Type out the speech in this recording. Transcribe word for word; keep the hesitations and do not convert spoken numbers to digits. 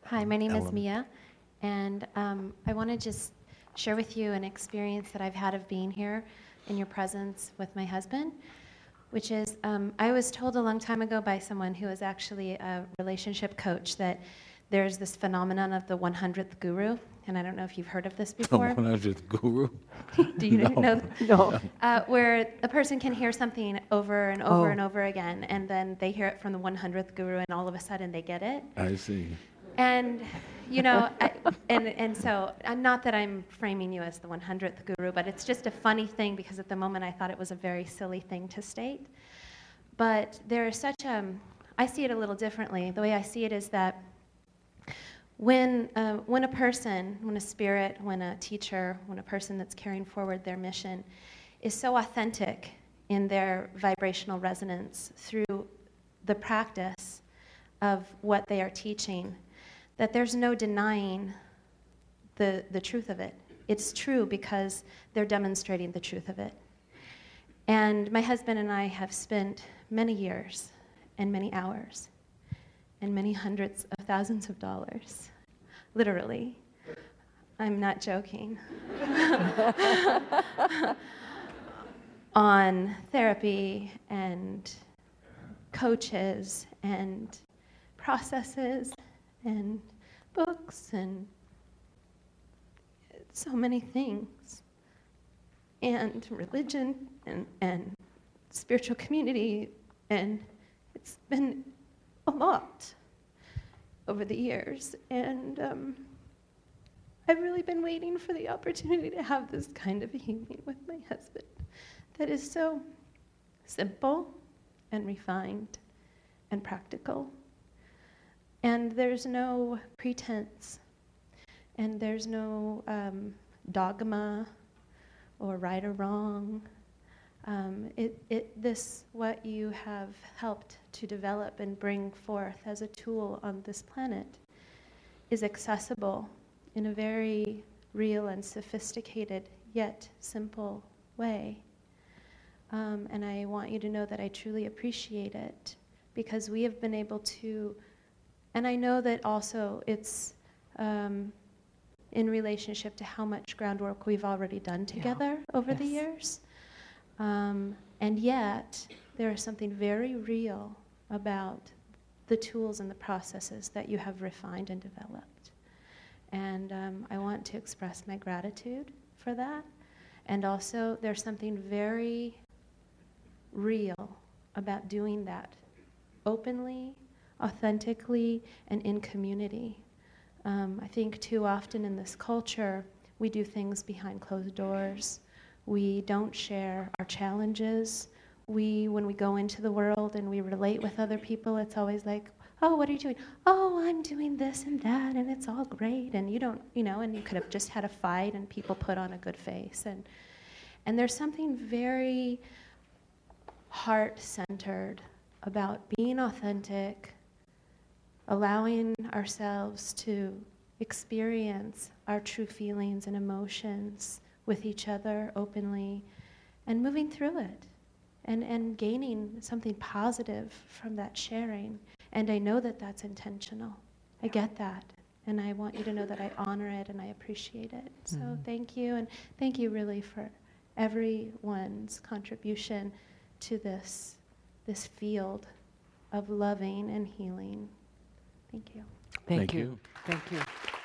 Hi, my name is Ellen. Mia, and um, I want to just share with you an experience that I've had of being here in your presence with my husband, which is um, I was told a long time ago by someone who is actually a relationship coach that there's this phenomenon of the one hundredth guru, and I don't know if you've heard of this The before. one hundredth guru? Do you No. know? No. Uh, where a person can hear something over and over Oh. and over again, and then they hear it from the one hundredth guru, and all of a sudden they get it. I see. And, you know, I, and, and so, uh, not that I'm framing you as the one hundredth guru, but it's just a funny thing because at the moment I thought it was a very silly thing to state. But there is such a, I see it a little differently. The way I see it is that when, uh, when a person, when a spirit, when a teacher, when a person that's carrying forward their mission is so authentic in their vibrational resonance through the practice of what they are teaching, that there's no denying the, the truth of it. It's true because they're demonstrating the truth of it. And my husband and I have spent many years and many hours and many hundreds of thousands of dollars, literally, I'm not joking, on therapy and coaches and processes and books and so many things, and religion and, and spiritual community, and it's been a lot over the years. And um, I've really been waiting for the opportunity to have this kind of healing with my husband that is so simple and refined and practical. And there's no pretense, and there's no um, dogma or right or wrong. Um, it, it, this, what you have helped to develop and bring forth as a tool on this planet, is accessible in a very real and sophisticated yet simple way. Um, and I want you to know that I truly appreciate it, because we have been able to. And I know that also it's um, in relationship to how much groundwork we've already done together yeah. over yes. the years. Um, and yet, there is something very real about the tools and the processes that you have refined and developed. And um, I want to express my gratitude for that. And also, there's something very real about doing that openly, authentically, and in community. Um, I think too often in this culture, we do things behind closed doors. We don't share our challenges. We, when we go into the world and we relate with other people, it's always like, oh, what are you doing? Oh, I'm doing this and that, and it's all great. And you don't, you know, and you could have just had a fight and people put on a good face. And, and there's something very heart-centered about being authentic, allowing ourselves to experience our true feelings and emotions with each other openly, and moving through it, and, and gaining something positive from that sharing. And I know that that's intentional. I get that. And I want you to know that I honor it and I appreciate it. So Mm-hmm. thank you, and thank you really for everyone's contribution to this, this field of loving and healing. Thank you. Thank, Thank you. you. Thank you.